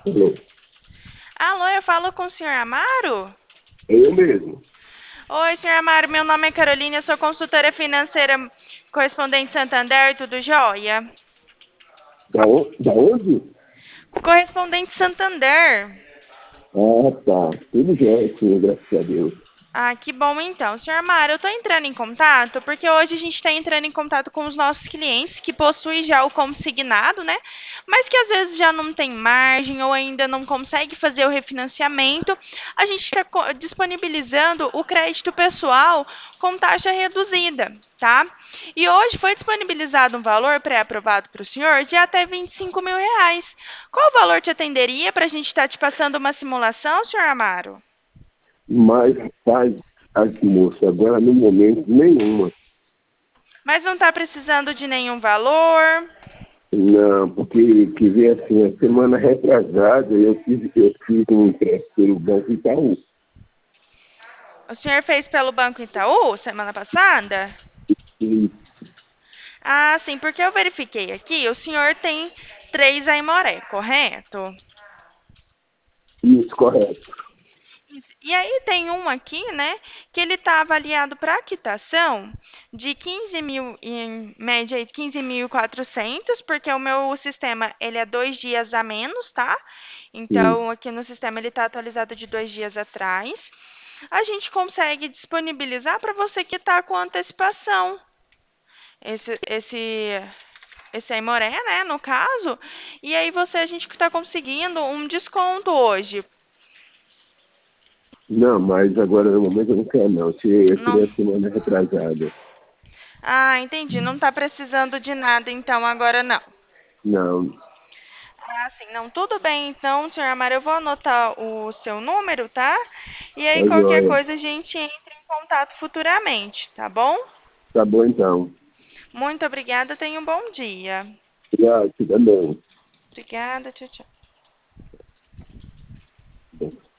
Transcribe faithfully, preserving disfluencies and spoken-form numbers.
Alô, Alô, eu falo com o senhor Amaro? é eu mesmo. Oi, senhor Amaro, meu nome é Carolina, eu sou consultora financeira correspondente Santander, tudo jóia? Da, on- da onde? Correspondente Santander. Ah, tá. Tudo jóia, sim, graças a Deus. Ah, que bom então. Senhor Amaro, eu estou entrando em contato porque hoje a gente está entrando em contato com os nossos clientes que possuem já o consignado, né? Mas que às vezes já não tem margem ou ainda não consegue fazer o refinanciamento. A gente está disponibilizando o crédito pessoal com taxa reduzida, tá? E hoje foi disponibilizado um valor pré-aprovado para o senhor de até vinte e cinco mil reais. Qual valor te atenderia para a gente estar te passando uma simulação, senhor Amaro? Mas, pai, aqui, moço, agora no momento nenhuma. Mas não está precisando de nenhum valor. Não, porque que vem assim, a semana retrasada eu fiz, eu fiz um empréstimo pelo Banco Itaú. O senhor fez pelo Banco Itaú semana passada? E Ah, sim, porque eu verifiquei aqui, o senhor tem três Aimoré, correto? isso, correto. E aí tem um aqui, né, que ele está avaliado para quitação de quinze mil, em média aí quinze mil e quatrocentos, porque o meu sistema ele é dois dias a menos, tá? Sim. Então aqui no sistema ele está atualizado de dois dias atrás. A gente consegue disponibilizar para você que está com antecipação. Esse, esse, esse Aimoré, né, no caso. E aí você, a gente está conseguindo um desconto hoje. Não, mas agora no momento eu não quero não. Se eu Não, tirei a semana retrasada. ah, entendi. Não está precisando de nada, então, agora não. Não, Ah, sim, não. Tudo bem, então, senhor Amaro, eu vou anotar o seu número, tá? E tá aí, qualquer joia. coisa, a gente entra em contato futuramente, tá bom? Tá bom então. Muito obrigada, tenha um bom dia. Obrigado, fica bem. Obrigada, tchau, tchau.